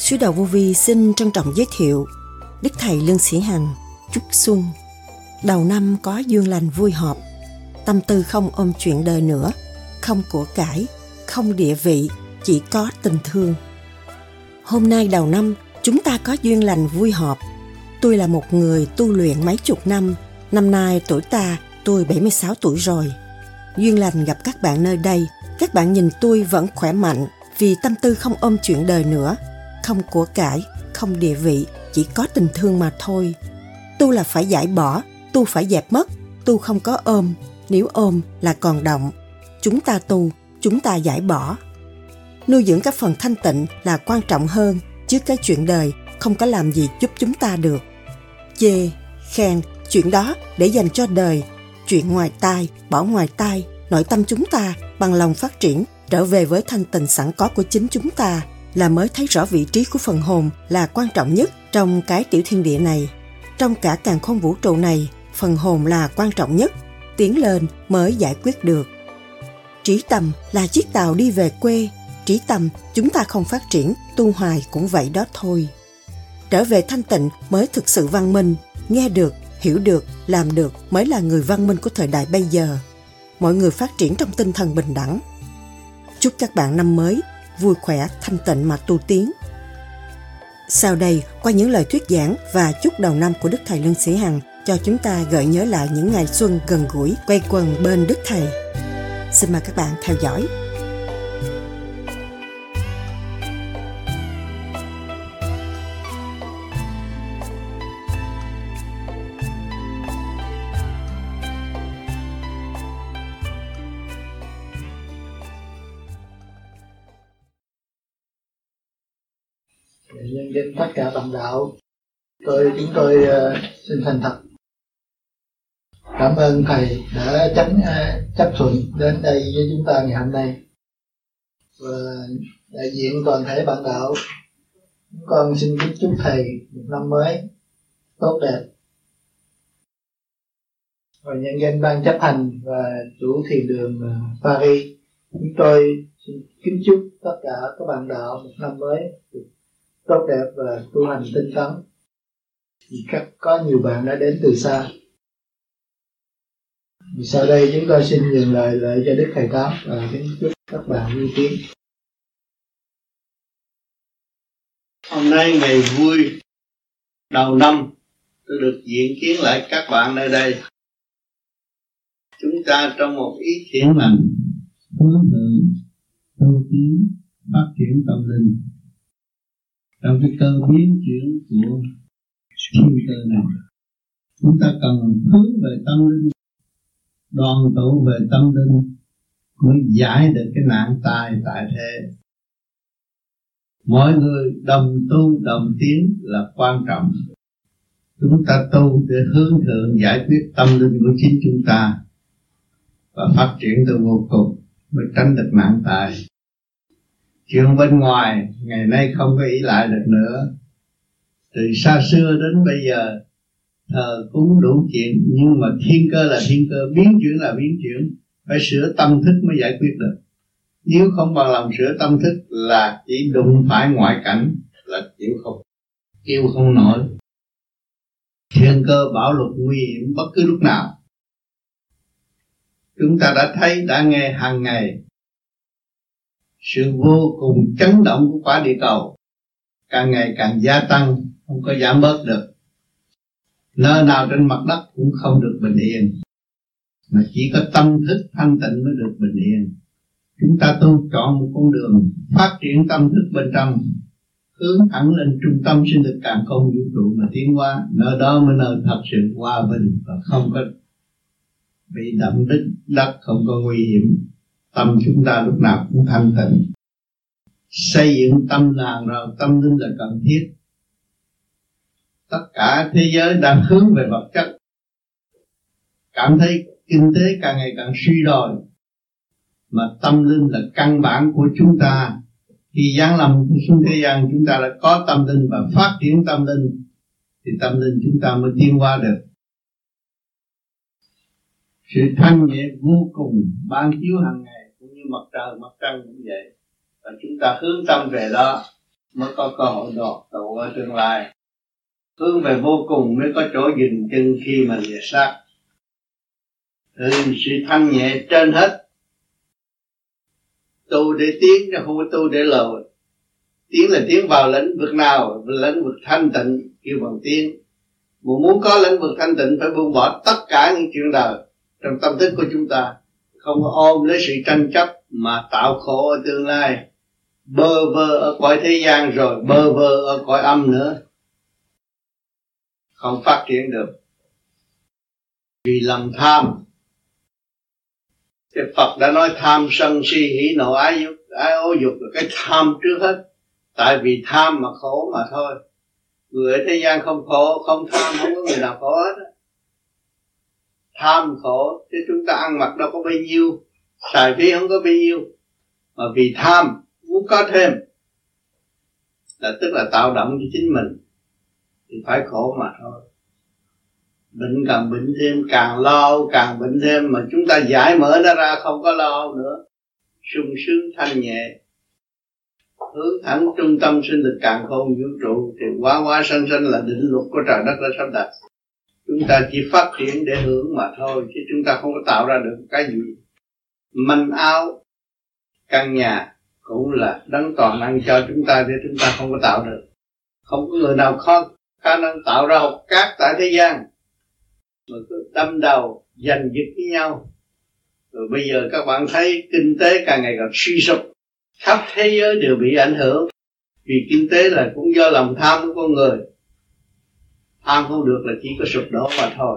Sứ Đạo Vô Vi xin trân trọng giới thiệu Đức Thầy Lương Sĩ Hằng chúc xuân. Đầu năm có duyên lành vui họp, tâm tư không ôm chuyện đời nữa, không của cải, không địa vị, chỉ có tình thương. Hôm nay đầu năm, chúng ta có duyên lành vui họp. Tôi là một người tu luyện mấy chục năm nay tuổi tôi 76 tuổi rồi. Duyên lành gặp các bạn nơi đây, các bạn nhìn tôi vẫn khỏe mạnh vì tâm tư không ôm chuyện đời nữa, không của cải, không địa vị, chỉ có tình thương mà thôi. Tu là phải giải bỏ, tu phải dẹp mất, tu không có ôm, nếu ôm là còn động. Chúng ta tu, chúng ta giải bỏ. Nuôi dưỡng các phần thanh tịnh là quan trọng hơn, chứ cái chuyện đời không có làm gì giúp chúng ta được. Chê, khen, chuyện đó để dành cho đời, chuyện ngoài tai, bỏ ngoài tai, nội tâm chúng ta bằng lòng phát triển, trở về với thanh tịnh sẵn có của chính chúng ta là mới thấy rõ vị trí của phần hồn là quan trọng nhất trong cái tiểu thiên địa này. Trong cả càn khôn vũ trụ này, phần hồn là quan trọng nhất, tiến lên mới giải quyết được. Trí tâm là chiếc tàu đi về quê, trí tâm chúng ta không phát triển, tu hoài cũng vậy đó thôi. Trở về thanh tịnh mới thực sự văn minh, nghe được, hiểu được, làm được mới là người văn minh của thời đại bây giờ. Mọi người phát triển trong tinh thần bình đẳng. Chúc các bạn năm mới vui khỏe, thanh tịnh mà tu tiến. Sau đây, qua những lời thuyết giảng và chúc đầu năm của Đức Thầy Lương Sĩ Hằng cho chúng ta gợi nhớ lại những ngày xuân gần gũi quây quần bên Đức Thầy. Xin mời các bạn theo dõi. Nhân dân tất cả đồng đạo, chúng tôi xin thành thật cảm ơn thầy đã chấp thuận đến đây với chúng ta ngày hôm nay, và đại diện toàn thể bạn đạo, chúng con xin kính chúc thầy một năm mới tốt đẹp, và nhân danh ban chấp hành và chủ thiền đường Paris, chúng tôi xin kính chúc tất cả các bạn đạo một năm mới tốt đẹp và tu hành tinh tấn. Có nhiều bạn đã đến từ xa. Sau đây chúng tôi xin nhường lời cho Đức Thầy Tám và kính chúc các bạn vui tiến. Hôm nay ngày vui đầu năm, tôi được diện kiến lại các bạn nơi đây. Chúng ta trong một ý thiện lành, hướng thượng, tu tiến, phát triển tâm linh. Trong cái cơ biến chuyển của thiên cơ này, chúng ta cần hướng về tâm linh, đoàn tụ về tâm linh mới giải được cái nạn tai tại thế. Mọi người đồng tu đồng tiến là quan trọng. Chúng ta tu để hướng thượng giải quyết tâm linh của chính chúng ta và phát triển từ vô cùng mới tránh được nạn tai. Chuyện bên ngoài ngày nay không có ỷ lại được nữa. Từ xa xưa đến bây giờ thờ cúng đủ chuyện, nhưng mà thiên cơ là thiên cơ, biến chuyển là biến chuyển. Phải sửa tâm thức mới giải quyết được. Nếu không bằng lòng sửa tâm thức là chỉ đụng phải ngoại cảnh là chịu không nổi. Thiên cơ bảo luật nguy hiểm bất cứ lúc nào. Chúng ta đã thấy đã nghe hàng ngày sự vô cùng chấn động của quả địa cầu càng ngày càng gia tăng, không có giảm bớt được. Nơi nào trên mặt đất cũng không được bình yên, mà chỉ có tâm thức thanh tịnh mới được bình yên. Chúng ta tu chọn một con đường phát triển tâm thức bên trong, hướng thẳng lên trung tâm sinh lực càn khôn vũ trụ mà tiến hóa. Nơi đó mới nơi thật sự hòa bình và không có bị động đất, không có nguy hiểm. Tâm chúng ta lúc nào cũng thanh tịnh. Xây dựng tâm làng rồi tâm linh là cần thiết. Tất cả thế giới đang hướng về vật chất, cảm thấy kinh tế càng ngày càng suy đồi, mà tâm linh là căn bản của chúng ta. Khi giáng lâm xuống thế gian, chúng ta đã có tâm linh và phát triển tâm linh, thì tâm linh chúng ta mới tiến hóa được. Sự thanh nhẹ vô cùng ban chiếu hàng ngày, cũng như mặt trời mặt trăng cũng vậy, và chúng ta hướng tâm về đó mới có cơ hội độ tụ ở tương lai. Hướng về vô cùng mới có chỗ dừng chân khi mà lìa xác. Sự thanh nhẹ trên hết. Tu để tiến chứ không có tu để lồi. Tiến là tiến vào lĩnh vực nào? Lĩnh vực thanh tịnh kêu bằng tiến. Mà muốn có lĩnh vực thanh tịnh phải buông bỏ tất cả những chuyện đời trong tâm thức của chúng ta. Không có ôm lấy sự tranh chấp mà tạo khổ ở tương lai. Bơ vơ ở cõi thế gian rồi bơ vơ ở cõi âm nữa. Không phát triển được. Vì lòng tham. Cái Phật đã nói tham sân si hỉ nộ ái ố dục là cái tham trước hết. Tại vì tham mà khổ mà thôi. Người ở thế gian không khổ, không tham, không có người nào khổ hết. Tham khổ, chứ chúng ta ăn mặc đâu có bao nhiêu, xài phí không có bao nhiêu. Mà vì tham, muốn có thêm, là tức là tạo động cho chính mình, thì phải khổ mà thôi. Bệnh càng bệnh thêm, càng lo càng bệnh thêm, mà chúng ta giải mở nó ra không có lo nữa. Sung sướng thanh nhẹ, hướng thẳng trung tâm sinh lực càn khôn vũ trụ, thì hóa sanh sanh là định luật của trời đất đã sắp đặt. Chúng ta chỉ phát triển để hưởng mà thôi, chứ chúng ta không có tạo ra được cái gì. Manh áo, căn nhà cũng là đấng toàn năng cho chúng ta, để chúng ta không có tạo được. Không có người nào có khả năng tạo ra hột cát tại thế gian mà cứ đâm đầu giành giật với nhau. Rồi bây giờ các bạn thấy kinh tế càng ngày càng suy sụp, khắp thế giới đều bị ảnh hưởng. Vì kinh tế là cũng do lòng tham của con người. Tham không được là chỉ có sụp đổ mà thôi.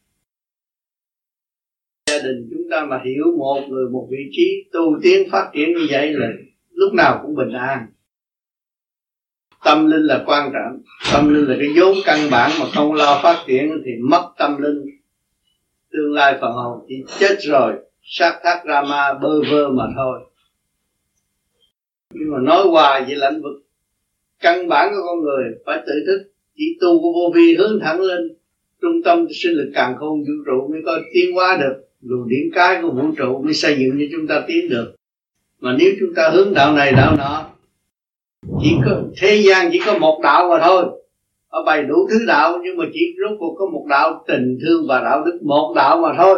Gia đình chúng ta mà hiểu một người một vị trí, tu tiến phát triển như vậy là lúc nào cũng bình an. Tâm linh là quan trọng. Tâm linh là cái vốn căn bản, mà không lo phát triển thì mất tâm linh. Tương lai phần hồn chỉ chết rồi, sát thác ra ma bơ vơ mà thôi. Nhưng mà nói hoài về lĩnh vực căn bản của con người phải tự thức. Chỉ tu của vô vi hướng thẳng lên trung tâm sinh lực càn khôn vũ trụ mới có tiến hóa được. Luồng điển cái của vũ trụ mới xây dựng cho chúng ta tiến được. Mà nếu chúng ta hướng đạo này đạo nọ, chỉ có thế gian chỉ có một đạo mà thôi. Ở bày đủ thứ đạo, nhưng mà chỉ rốt cuộc có một đạo tình thương và đạo đức, một đạo mà thôi.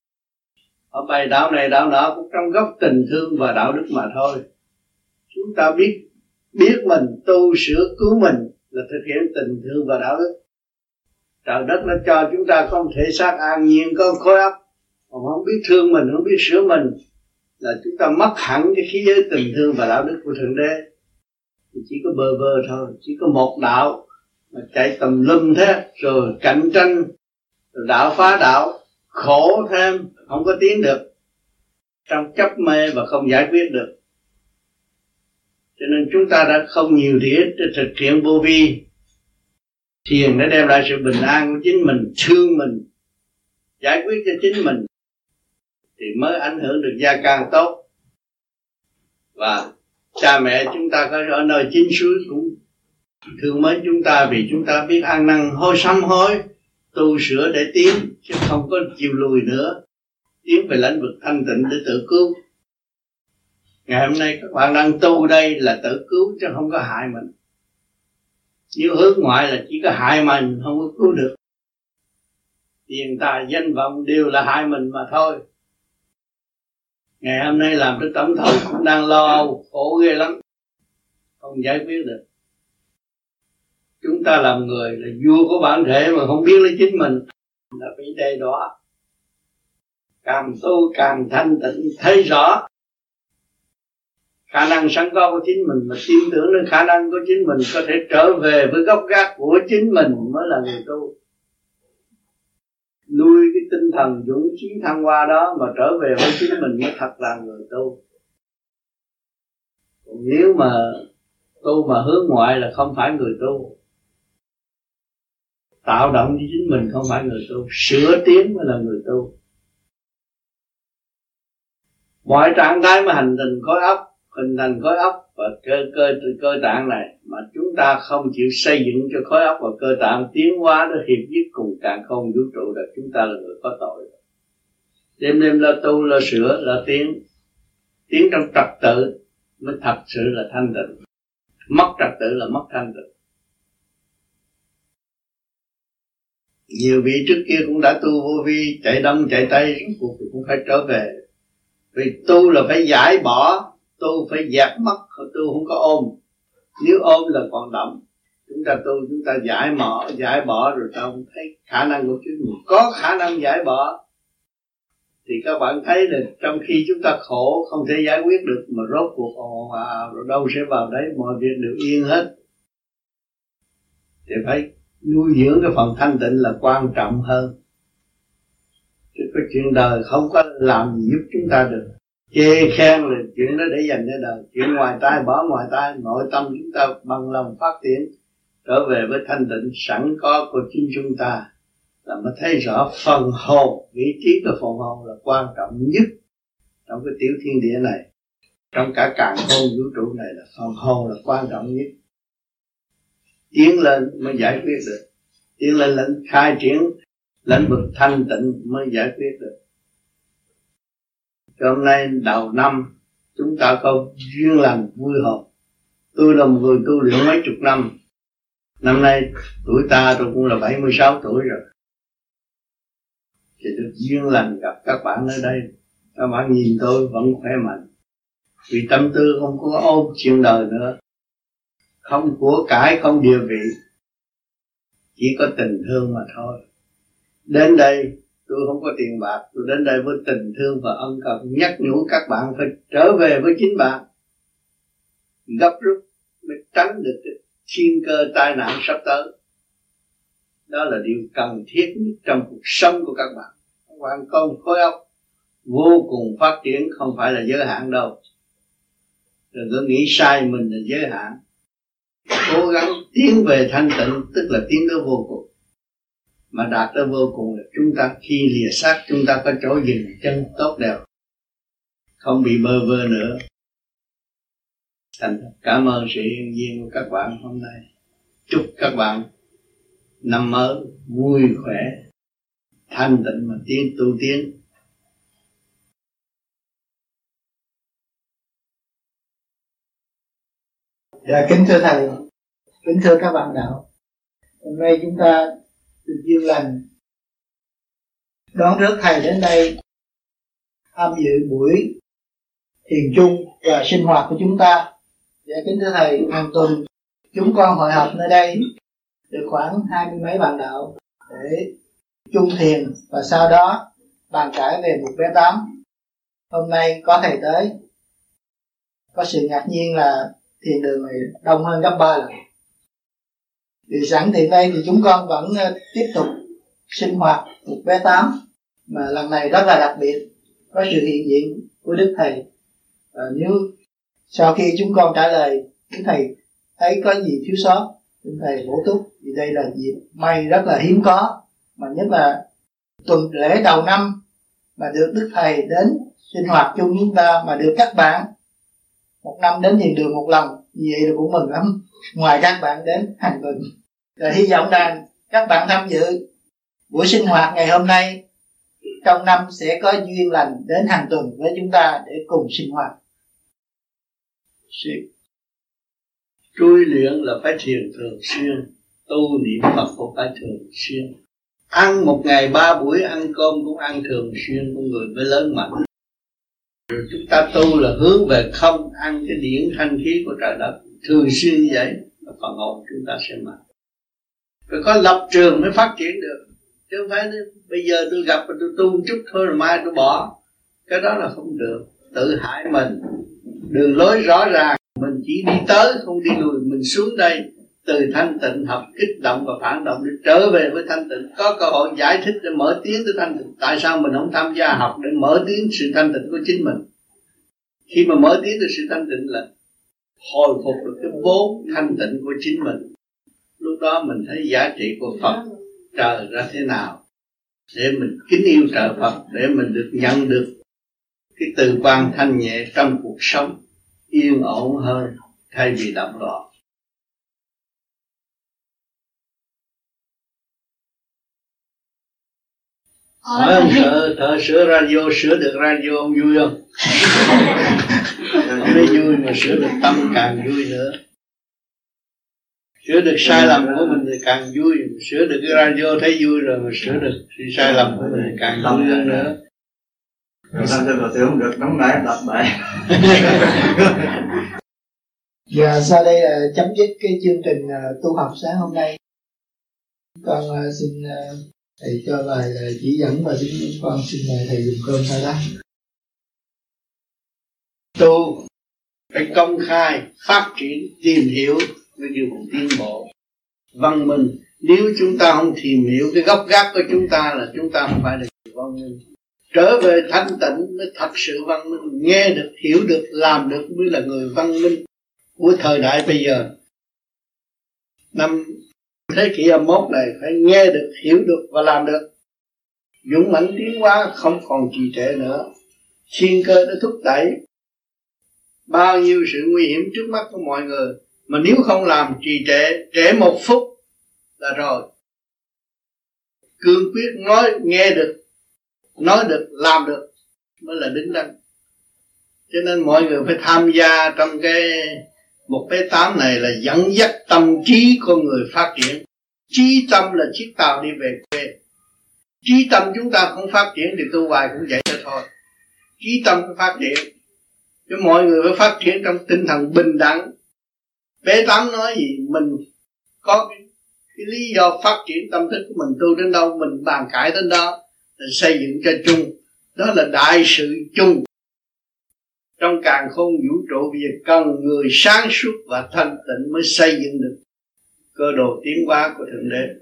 Ở bày đạo này đạo nọ cũng trong góc tình thương và đạo đức mà thôi. Chúng ta biết mình tu sửa cứu mình là thực hiện tình thương và đạo đức. Trời đất nó cho chúng ta có một thể xác an nhiên, có khối óc, còn không biết thương mình, không biết sửa mình, là chúng ta mất hẳn cái khí giới tình thương và đạo đức của Thượng Đế. Thì chỉ có bơ vơ thôi, chỉ có một đạo mà chạy tùm lum thế, rồi cạnh tranh, rồi đạo phá đạo, khổ thêm, không có tiến được, trong chấp mê và không giải quyết được. Cho nên chúng ta đã không nhiều thì ít thực hiện vô vi. Thiền đã đem lại sự bình an của chính mình, thương mình, giải quyết cho chính mình, thì mới ảnh hưởng được gia can tốt. Và cha mẹ chúng ta có ở nơi chính suối cũng thương mến chúng ta, vì chúng ta biết ăn năn hối sám hối, tu sửa để tiến, chứ không có chịu lùi nữa, tiến về lĩnh vực thanh tịnh để tự cứu. Ngày hôm nay các bạn đang tu đây là tự cứu chứ không có hại mình. Nếu hướng ngoại là chỉ có hại mình, không có cứu được. Tiền tài danh vọng đều là hại mình mà thôi. Ngày hôm nay làm tới tổng thống cũng đang lo khổ ghê lắm, không giải quyết được. Chúng ta làm người là vua của bản thể mà không biết lấy chính mình là bị đe đọa. Càng tu càng thanh tịnh, thấy rõ khả năng sẵn có của chính mình, mà tin tưởng đến khả năng của chính mình, có thể trở về với gốc gác của chính mình mới là người tu. Nuôi cái tinh thần dũng chí thăng hoa đó mà trở về với chính mình mới thật là người tu. Còn nếu mà tu mà hướng ngoại là không phải người tu. Tạo động cho chính mình không phải người tu, sửa tiến mới là người tu. Mọi trạng thái mà hình thành khối óc và cơ tạng này, mà chúng ta không chịu xây dựng cho khối óc và cơ tạng tiến hóa để hiệp nhất cùng càn khôn vũ trụ, là chúng ta là người có tội. Đêm lo tu, lo sửa, lo tiến trong trật tự mới thật sự là thanh tịnh. Mất trật tự là mất thanh tịnh. Nhiều vị trước kia cũng đã tu vô vi, chạy đông chạy tây, cuộc cũng phải trở về. Vì tu là phải giải bỏ, tu phải dẹp mất, tu không có ôm. Nếu ôm là còn động. Chúng ta tu, chúng ta giải bỏ rồi ta không thấy khả năng của chúng mình. Có khả năng giải bỏ thì các bạn thấy là trong khi chúng ta khổ không thể giải quyết được, mà rốt cuộc ồn ào rồi đâu sẽ vào đấy, mọi việc đều yên hết. Thì phải nuôi dưỡng cái phần thanh tịnh là quan trọng hơn. Chứ cái chuyện đời không có làm gì giúp chúng ta được. Chê khen là chuyện đó để dành cho đời. Chuyện ngoài tai bỏ ngoài tai, nội tâm chúng ta bằng lòng phát triển trở về với thanh tịnh sẵn có của chính chúng ta, là mới thấy rõ phần hồn, vị trí của phần hồn là quan trọng nhất trong cái tiểu thiên địa này. Trong cả càn khôn vũ trụ này là phần hồn là quan trọng nhất. Tiến lên mới giải quyết được. Tiến lên lĩnh khai triển lĩnh vực thanh tịnh mới giải quyết được. Hôm nay đầu năm chúng ta có duyên lành vui hồn. Tôi là một người tu luyện mấy chục năm. Năm nay tuổi ta tôi cũng là 76 tuổi rồi. Thì được duyên lành gặp các bạn ở đây. Các bạn nhìn tôi vẫn khỏe mạnh. Vì tâm tư không có ôm chuyện đời nữa. Không của cải, không địa vị. Chỉ có tình thương mà thôi. Đến đây tôi không có tiền bạc. Tôi đến đây với tình thương và ân cần nhắc nhủ các bạn phải trở về với chính bạn. Gấp rút mới tránh được cái thiên cơ tai nạn sắp tới. Đó là điều cần thiết nhất trong cuộc sống của các bạn. Các bạn có một khối óc vô cùng phát triển, không phải là giới hạn đâu. Đừng có nghĩ sai mình là giới hạn. Cố gắng tiến về thanh tịnh, tức là tiến tới vô cùng. Mà đạt tới vô cùng là chúng ta khi lìa xác chúng ta có chỗ dừng chân tốt đẹp, không bị bơ vơ nữa. Thành cảm ơn sự hiện diện của các bạn hôm nay. Chúc các bạn năm mới vui khỏe, thanh tịnh mà tu tiến. Dạ, kính thưa thầy, kính thưa các bạn đạo. Hôm nay chúng ta được duyên lành đón rước thầy đến đây tham dự buổi thiền chung và sinh hoạt của chúng ta. Dạ, kính thưa thầy, hàng tuần chúng con hội họp nơi đây được khoảng 20 mấy bạn đạo để chung thiền và sau đó bàn cãi về một vé 8. Hôm nay có thầy tới, có sự ngạc nhiên là thiền đường này đông hơn gấp 3 lần. Thì sẵn tiện đây thì chúng con vẫn tiếp tục sinh hoạt một vé 8, mà lần này rất là đặc biệt, có sự hiện diện của Đức Thầy. Nếu sau khi chúng con trả lời Đức Thầy thấy có gì thiếu sót, Đức Thầy bổ túc, vì đây là dịp may rất là hiếm có, mà nhất là tuần lễ đầu năm mà được Đức Thầy đến sinh hoạt chung chúng ta, mà được các bạn một năm đến thiền đường một lần, vì vậy là cũng mừng lắm. Ngoài các bạn đến hàng tuần, rồi hy vọng rằng các bạn tham dự buổi sinh hoạt ngày hôm nay trong năm sẽ có duyên lành đến hàng tuần với chúng ta để cùng sinh hoạt. Trui luyện là phải thiền thường xuyên, tu niệm Phật cũng phải thường xuyên. Ăn một ngày 3 buổi, ăn cơm cũng ăn thường xuyên, con người mới lớn mạnh. Rồi chúng ta tu là hướng về không, ăn cái điển thanh khí của trời đất thường xuyên như vậy, là phần hồn chúng ta sẽ mạnh. Phải có lập trường mới phát triển được, chứ không phải bây giờ tôi gặp và tôi tu một chút thôi rồi mai tôi bỏ. Cái đó là không được, tự hại mình. Đường lối rõ ràng, mình chỉ đi tới không đi lùi. Mình xuống đây từ thanh tịnh học kích động và phản động để trở về với thanh tịnh, có cơ hội giải thích để mở tiến tới thanh tịnh. Tại sao mình không tham gia học để mở tiến sự thanh tịnh của chính mình? Khi mà mở tiến được sự thanh tịnh là hồi phục được cái vốn thanh tịnh của chính mình. Lúc đó mình thấy giá trị của Phật trời ra thế nào, để mình kính yêu trời Phật, để mình được nhận được cái từ quan thanh nhẹ trong cuộc sống yên ổn hơn thay vì động loạn. Hỏi ông thợ sửa radio, sửa được radio ông vui không? Không thấy vui mà sửa được tâm càng vui nữa. Sửa được sai lầm của mình thì càng vui. Sửa được cái radio thấy vui rồi, mà sửa được sự sai lầm của mình thì càng vui hơn nữa. Rồi sao tôi không được đóng lại đập bại. Giờ sau đây là chấm dứt cái chương trình tu học sáng hôm nay. Con xin thầy cho lời chỉ dẫn và con xin mời thầy dùng cơm sau đó. Tu phải công khai, phát triển, tìm hiểu mới kêu một tiến bộ văn minh. Nếu chúng ta không tìm hiểu cái gốc gác của chúng ta là chúng ta không phải là người văn minh. Trở về thanh tịnh mới thật sự văn minh. Nghe được, hiểu được, làm được mới là người văn minh của thời đại bây giờ. Năm thế kỷ 21 này phải nghe được, hiểu được và làm được. Dũng mãnh tiến hóa, không còn trì trệ nữa. Thiên cơ đã thúc đẩy bao nhiêu sự nguy hiểm trước mắt của mọi người, mà nếu không làm trì trệ một phút là rồi. Cương quyết nói, nghe được, nói được, làm được mới là đứng đắn. Cho nên mọi người phải tham gia trong cái một cái tám này là dẫn dắt tâm trí con người phát triển. Trí tâm là chiếc tàu đi về quê. Trí tâm chúng ta không phát triển thì tu hoài cũng vậy thôi. Trí tâm phải phát triển. Chứ mọi người phải phát triển trong tinh thần bình đẳng. Bé Tám nói gì mình có cái lý do phát triển tâm thức của mình, tu đến đâu mình bàn cãi đến đó, là xây dựng cho chung. Đó là đại sự chung. Trong càn khôn vũ trụ bây giờ cần người sáng suốt và thanh tịnh mới xây dựng được cơ đồ tiến hóa của Thượng Đế.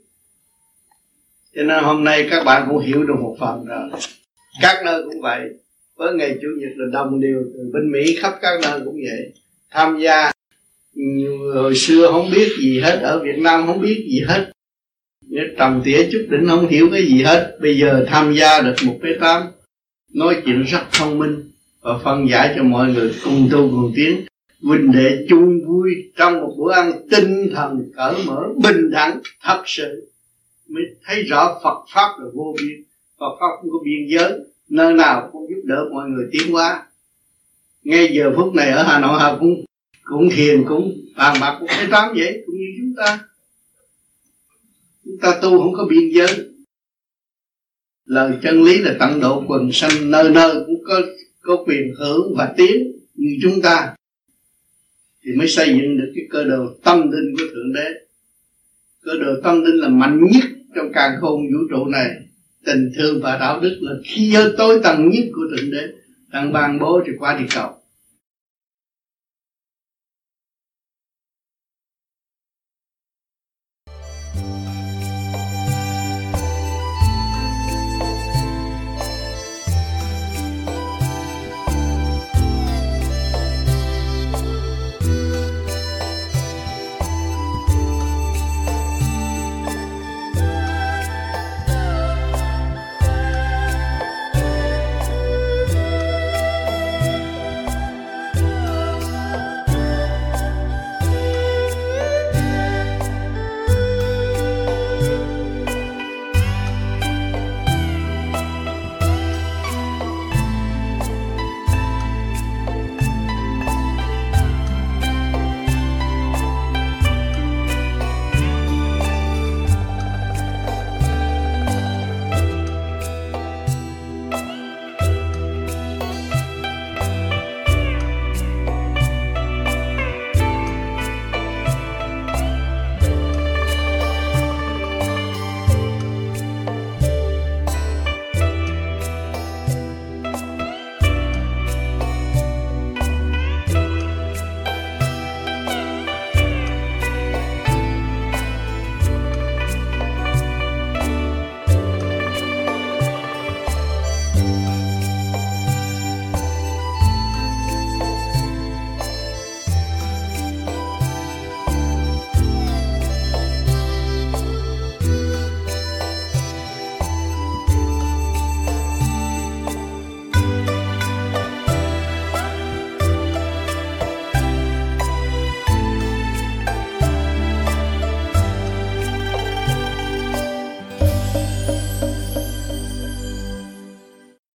Cho nên hôm nay các bạn cũng hiểu được một phần rồi. Các nơi cũng vậy. Với ngày Chủ nhật là đồng đều, từ bên Mỹ khắp các nơi cũng vậy. Tham gia, hồi xưa không biết gì hết, ở Việt Nam không biết gì hết, trầm tỉa chút đỉnh không hiểu cái gì hết. Bây giờ tham gia được một cái tám, nói chuyện rất thông minh và phân giải cho mọi người cùng tu cùng tiến. Huynh đệ chung vui trong một bữa ăn tinh thần cởi mở, bình đẳng thật sự, mới thấy rõ Phật Pháp là vô biên. Phật Pháp không có biên giới, nơi nào cũng giúp đỡ mọi người tiến hóa. Ngay giờ phút này ở Hà Nội họ cũng thiền, cũng bàn bạc cũng cái tám vậy, cũng như chúng ta. Chúng ta tu không có biên giới. Lời chân lý là tận độ quần sanh, nơi nơi cũng có quyền hưởng và tiến như chúng ta, thì mới xây dựng được cái cơ đồ tâm linh của Thượng Đế. Cơ đồ tâm linh là mạnh nhất trong càn khôn vũ trụ này. Tình thương và đạo đức là khí giới tối tầng nhất của Thượng Đế đang ban bố cho qua địa cầu.